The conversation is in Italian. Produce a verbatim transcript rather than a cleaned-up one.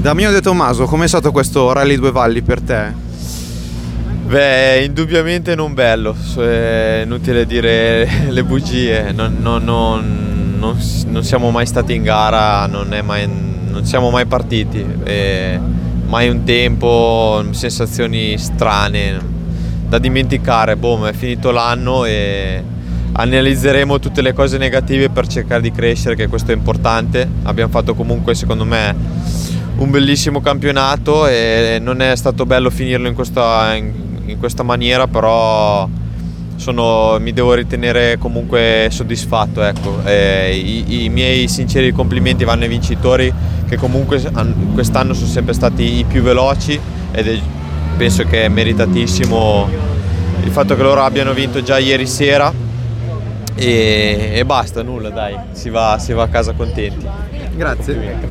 Damiano De Tommaso, com'è stato questo Rally Due Valli per te? Beh, indubbiamente non bello, è inutile dire le bugie, non, non, non, non, non siamo mai stati in gara, non, è mai, non siamo mai partiti, e mai un tempo, sensazioni strane da dimenticare. Boh, è finito l'anno e analizzeremo tutte le cose negative per cercare di crescere, che questo è importante. Abbiamo fatto comunque, secondo me, un bellissimo campionato e non è stato bello finirlo in questa, in, in questa maniera, però sono, mi devo ritenere comunque soddisfatto, ecco. E i, i miei sinceri complimenti vanno ai vincitori, che comunque quest'anno sono sempre stati i più veloci, ed è, penso che è meritatissimo il fatto che loro abbiano vinto già ieri sera, e, e basta, nulla, dai, si va, si va a casa contenti. Grazie.